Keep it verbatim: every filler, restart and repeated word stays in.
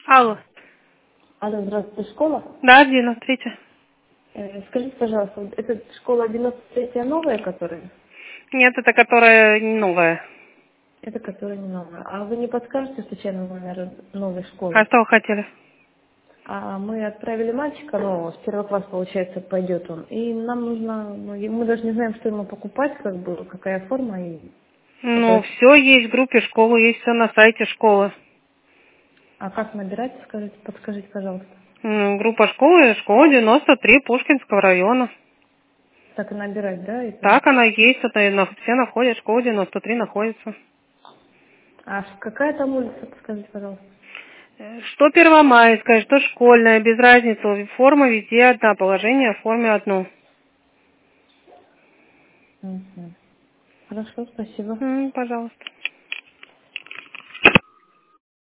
Алло. Алло, здравствуйте, школа? Да, девяносто третья. Э, скажите, пожалуйста, вот это школа девяносто третья новая, которая? Нет, это которая не новая. Это которая не новая. А вы не подскажете случайно номер новой А школы? что вы хотели? А мы отправили мальчика, ну, с первого класса, получается, пойдет он. И нам нужно, ну, и мы даже не знаем, что ему покупать, как бы, какая форма. И Ну, это... все есть в группе школы, есть все на сайте школы. А как набирать, скажите, подскажите, пожалуйста. М, Группа школы, школа девяносто три Пушкинского района. Так и набирать, да? Это... Так она есть, это и на- все находят, школа девяносто три находится. А какая там улица, подскажите, пожалуйста. Э, Что первомайская, что школьная, без разницы, форма везде одна, положение в форме одно. Мгм. Хорошо, спасибо. М, Пожалуйста.